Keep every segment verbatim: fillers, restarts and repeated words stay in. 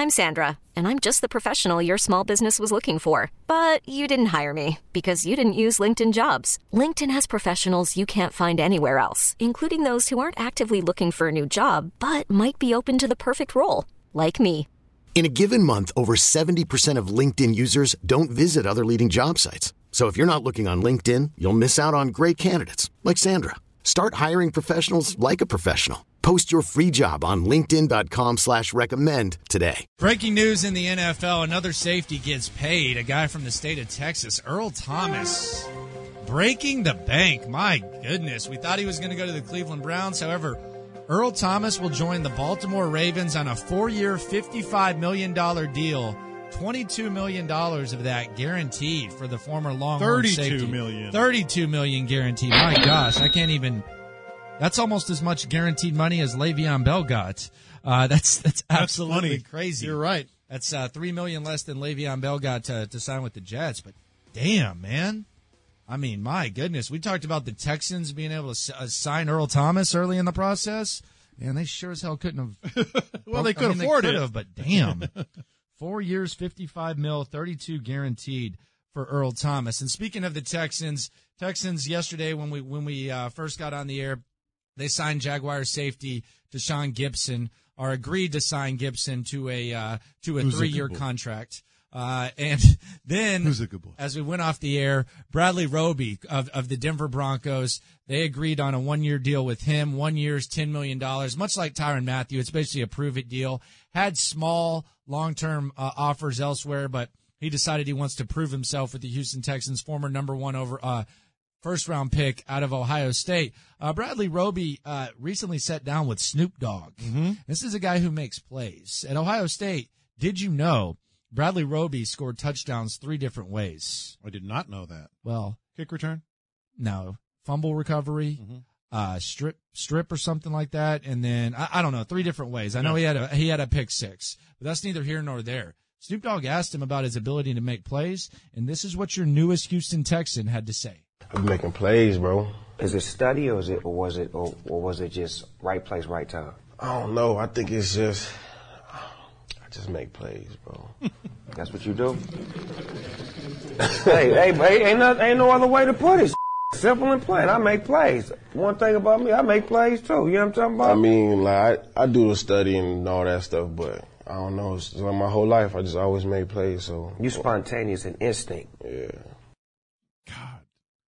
I'm Sandra, and I'm just the professional your small business was looking for. But you didn't hire me because you didn't use LinkedIn Jobs. LinkedIn has professionals you can't find anywhere else, including those who aren't actively looking for a new job, but might be open to the perfect role, like me. In a given month, over seventy percent of LinkedIn users don't visit other leading job sites. So if you're not looking on LinkedIn, you'll miss out on great candidates like Sandra. Start hiring professionals like a professional. Post your free job on linkedin.com slash recommend today. Breaking news in the N F L, another safety gets paid. A guy from the state of Texas, Earl Thomas, breaking the bank. My goodness. We thought he was going to go to the Cleveland Browns. However, Earl Thomas will join the Baltimore Ravens on a four-year, fifty-five million dollars deal. twenty-two million dollars of that guaranteed for the former Longhorn safety. thirty-two million dollars. thirty-two million dollars guaranteed. My gosh, I can't even... That's almost as much guaranteed money as Le'Veon Bell got. Uh, that's that's absolutely that's crazy. You're right. That's uh, three million dollars less than Le'Veon Bell got to, to sign with the Jets. But damn, man. I mean, my goodness. We talked about the Texans being able to uh, sign Earl Thomas early in the process. Man, they sure as hell couldn't have. well, they could I mean, afford they it. could have, but damn. Four years, fifty-five mil, thirty-two guaranteed for Earl Thomas. And speaking of the Texans, Texans yesterday when we when we uh, first got on the air, they signed Jaguars safety Deshaun Gibson, or agreed to sign Gibson to a uh, to a Who's three-year a contract. Uh, and then, Who's a good boy? as we went off the air, Bradley Roby of, of the Denver Broncos, they agreed on a one-year deal with him. One year's ten million dollars, much like Tyrann Mathieu. It's basically a prove-it deal. Had small, long-term uh, offers elsewhere, but he decided he wants to prove himself with the Houston Texans, former number one over uh, first-round pick out of Ohio State. Uh, Bradley Roby uh, recently sat down with Snoop Dogg. Mm-hmm. This is a guy who makes plays. At Ohio State, did you know Bradley Roby scored touchdowns three different ways? I did not know that. Well, Kick return? no. Fumble recovery, Mm-hmm. uh, strip strip or something like that, and then, I, I don't know, three different ways. I know he had a he had a pick six, but that's neither here nor there. Snoop Dogg asked him about his ability to make plays, and this is what your newest Houston Texan had to say. I'm making plays, bro. Is it study or is it or was it or, or was it just right place, right time? I don't know. I think it's just I just make plays, bro. That's what you do? hey, hey, hey, ain't no, ain't no other way to put it. Simple and plain. I make plays. One thing about me, I make plays too. You know what I'm talking about? I mean, like I, I do the study and all that stuff, but I don't know. It's like my whole life, I just always made plays. So you spontaneous and instinct. Yeah. God.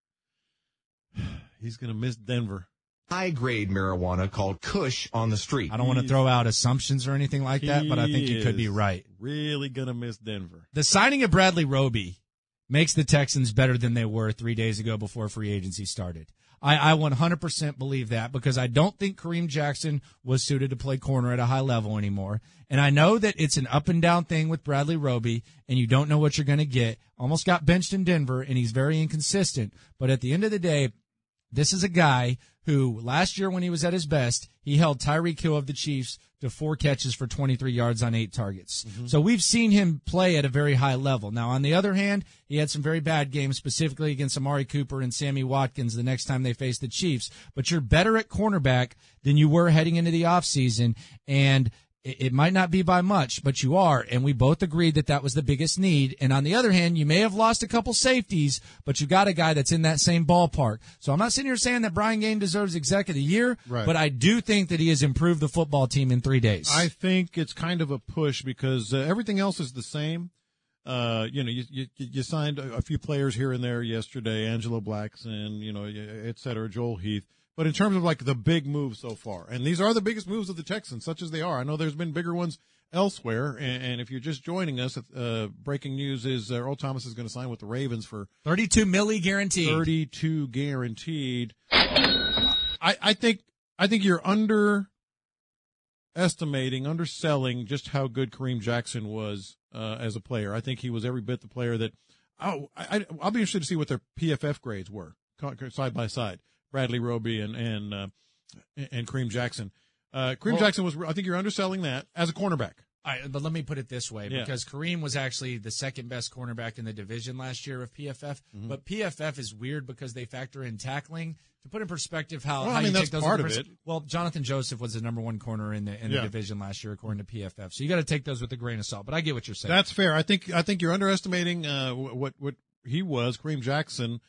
He's going to miss Denver. High-grade marijuana called Kush on the street. I don't want to throw out assumptions or anything like that, but I think you could be right. Really going to miss Denver. The signing of Bradley Roby makes the Texans better than they were three days ago before free agency started. I, I one hundred percent believe that because I don't think Kareem Jackson was suited to play corner at a high level anymore. And I know that it's an up-and-down thing with Bradley Roby, and you don't know what you're going to get. Almost got benched in Denver, and he's very inconsistent. But at the end of the day, this is a guy who last year when he was at his best, he held Tyreek Hill of the Chiefs to four catches for twenty-three yards on eight targets. Mm-hmm. So we've seen him play at a very high level. Now, on the other hand, he had some very bad games, specifically against Amari Cooper and Sammy Watkins the next time they faced the Chiefs. But you're better at cornerback than you were heading into the offseason, and it might not be by much, but you are, and we both agreed that that was the biggest need. And on the other hand, you may have lost a couple safeties, but you got a guy that's in that same ballpark. So I'm not sitting here saying that Brian Gaine deserves exec of the year, right, but I do think that he has improved the football team in three days. I think it's kind of a push because uh, everything else is the same. Uh, you know, you, you you signed a few players here and there yesterday, Angelo Blackson, you know, et cetera, Joel Heath. But in terms of like the big moves so far, and these are the biggest moves of the Texans, such as they are. I know there's been bigger ones elsewhere, and, and if you're just joining us, uh, breaking news is uh, Earl Thomas is going to sign with the Ravens for thirty-two milli guaranteed. thirty-two guaranteed. I, I think I think you're underestimating, underselling just how good Kareem Jackson was uh, as a player. I think he was every bit the player that. Oh, I, I'll be interested to see what their P F F grades were side by side. Bradley Roby and and uh, and Kareem Jackson. Uh, Kareem well, Jackson was. I think you're underselling that as a cornerback. All right, but let me put it this way, Yeah. because Kareem was actually the second best cornerback in the division last year of P F F. Mm-hmm. But P F F is weird because they factor in tackling. To put in perspective how, well, how I mean, you that's take those part into of pers- it. Well, Jonathan Joseph was the number one corner in the in the Yeah. division last year, according to P F F. So you got to take those with a grain of salt. But I get what you're saying. That's fair. I think I think you're underestimating uh, what what he was, Kareem Jackson,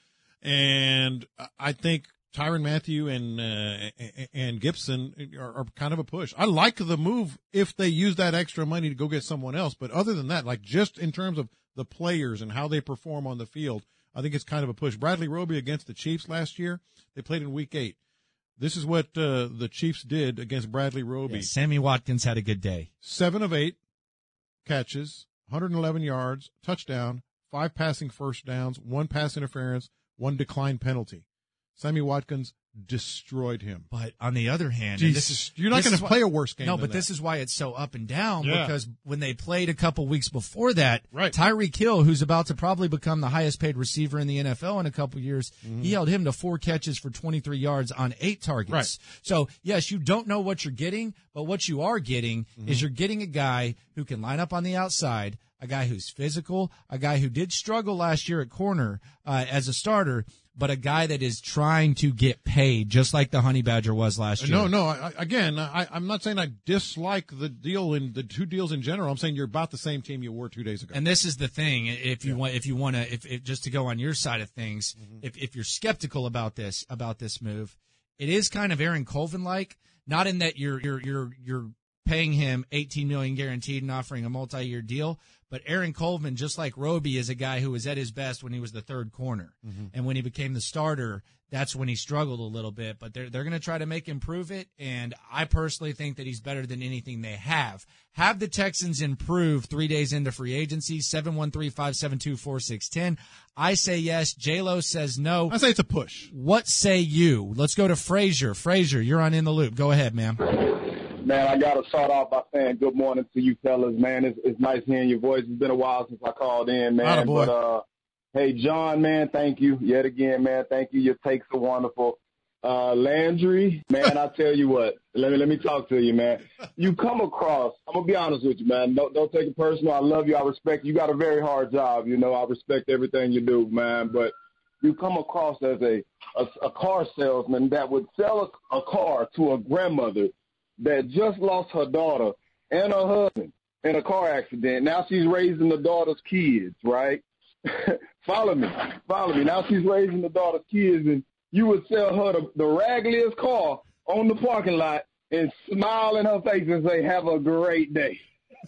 and I think Tyrann Mathieu and uh, and Gibson are, are kind of a push. I like the move if they use that extra money to go get someone else. But other than that, like just in terms of the players and how they perform on the field, I think it's kind of a push. Bradley Roby against the Chiefs last year, they played in week eight. This is what uh, the Chiefs did against Bradley Roby. Yeah, Sammy Watkins had a good day. Seven of eight catches, one hundred eleven yards, touchdown, five passing first downs, one pass interference, one declined penalty. Sammy Watkins destroyed him. But on the other hand, Jeez, and this is you're not going to play a worse game No, than but that. this is why it's so up and down, Yeah. because when they played a couple weeks before that, Right. Tyreek Hill, who's about to probably become the highest paid receiver in the N F L in a couple years, Mm-hmm. he held him to four catches for twenty-three yards on eight targets. Right. So, yes, you don't know what you're getting, but what you are getting Mm-hmm. is you're getting a guy who can line up on the outside, a guy who's physical, a guy who did struggle last year at corner uh, as a starter, but a guy that is trying to get paid, just like the Honey Badger was last year. No, no. I, again, I, I'm not saying I dislike the deal in the two deals in general. I'm saying you're about the same team you were two days ago. And this is the thing: if you yeah. want, if you want to, if, if just to go on your side of things, mm-hmm. if if you're skeptical about this about this move, it is kind of Aaron Colvin like. Not in that you're you're you're you're paying him eighteen million dollars guaranteed and offering a multi-year deal, but Aaron Colvin, just like Roby, is a guy who was at his best when he was the third corner, mm-hmm. and when he became the starter, that's when he struggled a little bit. But they're they're going to try to make him prove it, and I personally think that he's better than anything they have. Have the Texans improve three days into free agency? seven one three, five seven two, four six one zero. I say yes. J-Lo says no. I say it's a push. What say you? Let's go to Frazier. Frazier, you're on In the Loop. Go ahead, ma'am. Man, I got to start off by saying good morning to you fellas, man. It's, it's nice hearing your voice. It's been a while since I called in, man. Attaboy. But, uh, hey, John, man, thank you yet again, man. Thank you. Your takes are wonderful. Uh, Landry, man, I tell you what, let me, let me talk to you, man. You come across, I'm going to be honest with you, man. Don't, don't take it personal. I love you. I respect you. You got a very hard job. You know, I respect everything you do, man. But you come across as a, a, a car salesman that would sell a, a car to a grandmother that just lost her daughter and her husband in a car accident. Now she's raising the daughter's kids, right? Follow me. Follow me. Now she's raising the daughter's kids, and you would sell her the, the raggliest car on the parking lot and smile in her face and say, have a great day.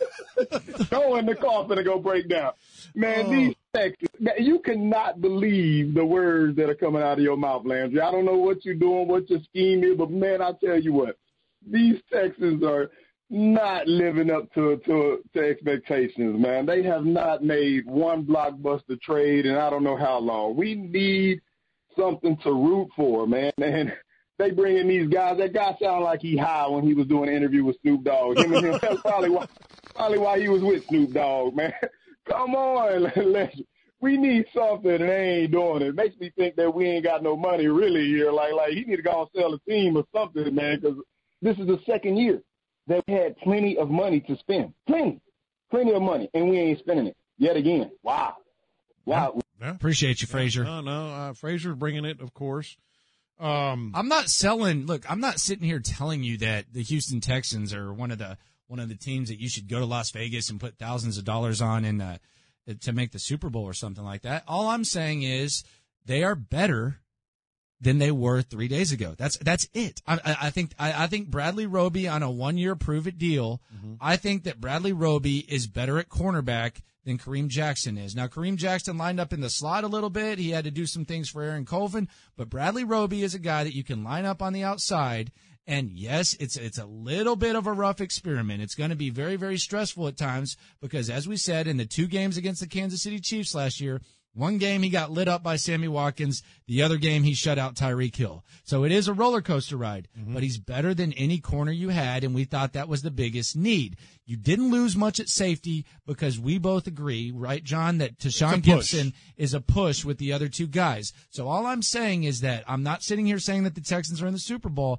Knowing the car finna go break down. Man, oh. these texts, you cannot believe the words that are coming out of your mouth, Landry. I don't know what you're doing, what your scheme is, but, man, I tell you what, these Texans are not living up to, to to expectations, man. They have not made one blockbuster trade in I don't know how long. We need something to root for, man. And they bring in these guys. That guy sounded like he high when he was doing an interview with Snoop Dogg. Him and him, that's probably why, probably why he was with Snoop Dogg, man. Come on, we need something, and they ain't doing it. It makes me think that we ain't got no money really here. Like, like he need to go and sell a team or something, man, because this is the second year that we had plenty of money to spend. Plenty. Plenty of money, and we ain't spending it yet again. Wow. Wow. Yeah. Appreciate you, Frazier. No, no. Uh, Frazier's bringing it, of course. Um, I'm not selling. Look, I'm not sitting here telling you that the Houston Texans are one of the one of the teams that you should go to Las Vegas and put thousands of dollars on and uh, to make the Super Bowl or something like that. All I'm saying is they are better than they were three days ago. That's that's it. I, I think I, I think Bradley Roby on a one-year prove-it deal. Mm-hmm. I think that Bradley Roby is better at cornerback than Kareem Jackson is. Now, Kareem Jackson lined up in the slot a little bit. He had to do some things for Aaron Colvin, but Bradley Roby is a guy that you can line up on the outside. And yes, it's it's a little bit of a rough experiment. It's going to be very, very stressful at times because, as we said, in the two games against the Kansas City Chiefs last year, one game he got lit up by Sammy Watkins. The other game he shut out Tyreek Hill. So it is a roller coaster ride, mm-hmm. but he's better than any corner you had, and we thought that was the biggest need. You didn't lose much at safety because we both agree, right, John, that Tashaun Gibson is a push with the other two guys. So all I'm saying is that I'm not sitting here saying that the Texans are in the Super Bowl.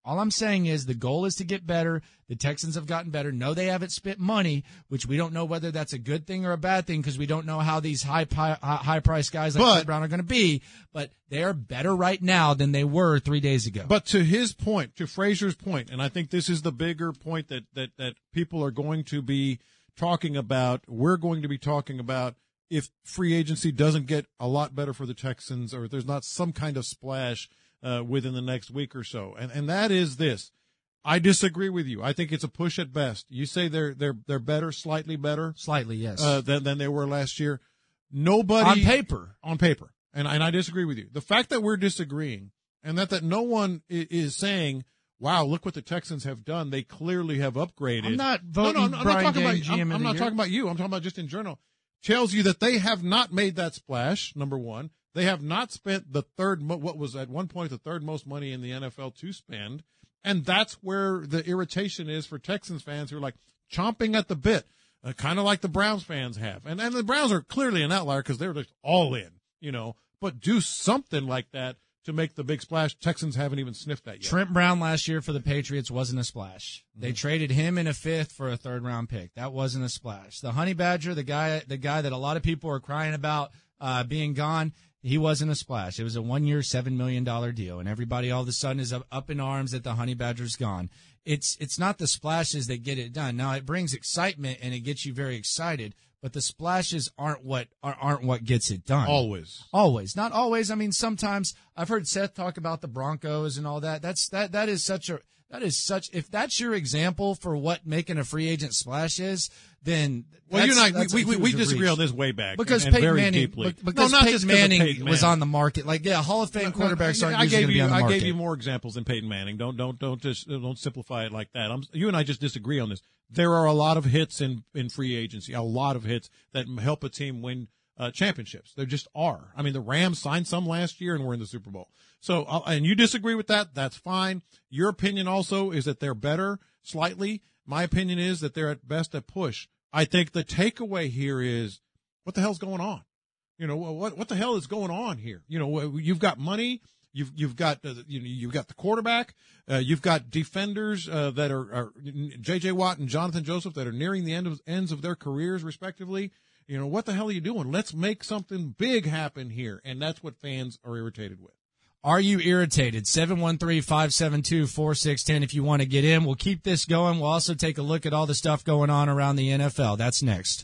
All I'm saying is the goal is to get better. The Texans have gotten better. No, they haven't spent money, which we don't know whether that's a good thing or a bad thing because we don't know how these high high price guys like but, Trent Brown are going to be. But they are better right now than they were three days ago. But to his point, to Frazier's point, and I think this is the bigger point that that that people are going to be talking about. We're going to be talking about if free agency doesn't get a lot better for the Texans, or if there's not some kind of splash Uh, within the next week or so, and and that is this. I disagree with you. I think it's a push at best. You say they're they're they're better, slightly better, slightly yes, uh, than than they were last year. Nobody on paper, on paper, and and I disagree with you. The fact that we're disagreeing, and that that no one is, is saying, "Wow, look what the Texans have done. They clearly have upgraded." I'm not voting no, no, I'm Brian not talking Dang about. G M I'm, I'm not year. talking about you. I'm talking about just in general. Tells you that they have not made that splash. Number one. They have not spent the third, mo- what was at one point the third most money in the N F L to spend, and that's where the irritation is for Texans fans who are like chomping at the bit, uh, kind of like the Browns fans have. And and the Browns are clearly an outlier because they're just all in, you know. But do something like that to make the big splash. Texans haven't even sniffed that yet. Trent Brown last year for the Patriots wasn't a splash. Mm-hmm. They traded him in a fifth for a third round pick. That wasn't a splash. The Honey Badger, the guy, the guy that a lot of people are crying about uh, being gone. He wasn't a splash. It was a one-year, seven million dollars deal, and everybody all of a sudden is up, up in arms that the Honey Badger's gone. It's it's not the splashes that get it done. Now, it brings excitement, and it gets you very excited, but the splashes aren't what aren't what gets it done. Always. Always. Not always. I mean, sometimes I've heard Seth talk about the Broncos and all that. That's that that is such a That is such. If that's your example for what making a free agent splash is, then well, you and I that's we we, we disagree reach. on this way back because and, and Peyton very Manning deeply. because no, not Peyton just Manning, Peyton was Manning. on the market. Like yeah, Hall of Fame quarterbacks aren't I usually gave going to you be on the I market. gave you more examples than Peyton Manning. Don't don't don't just don't simplify it like that. I'm, you and I just disagree on this. There are a lot of hits in in free agency, a lot of hits that help a team win uh, championships. There just are. I mean, the Rams signed some last year and were in the Super Bowl. So, uh, and you disagree with that? That's fine. Your opinion also is that they're better slightly. My opinion is that they're at best a push. I think the takeaway here is, what the hell's going on? You know, what what the hell is going on here? You know, you've got money, you've you've got uh, you know you've got the quarterback, uh, you've got defenders uh, that are, are J J Watt and Jonathan Joseph that are nearing the end of ends of their careers respectively. You know, what the hell are you doing? Let's make something big happen here, and that's what fans are irritated with. Are you irritated? seven one three, five seven two, four six one zero if you want to get in. We'll keep this going. We'll also take a look at all the stuff going on around the N F L. That's next.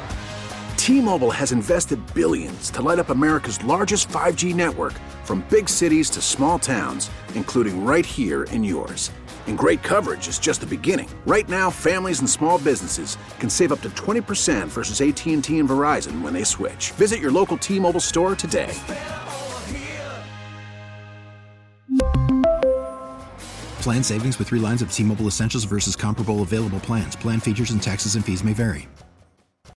T-Mobile has invested billions to light up America's largest five G network, from big cities to small towns, including right here in yours. And great coverage is just the beginning. Right now, families and small businesses can save up to twenty percent versus A T and T and Verizon when they switch. Visit your local T-Mobile store today. Plan savings with three lines of T-Mobile Essentials versus comparable available plans. Plan features and taxes and fees may vary.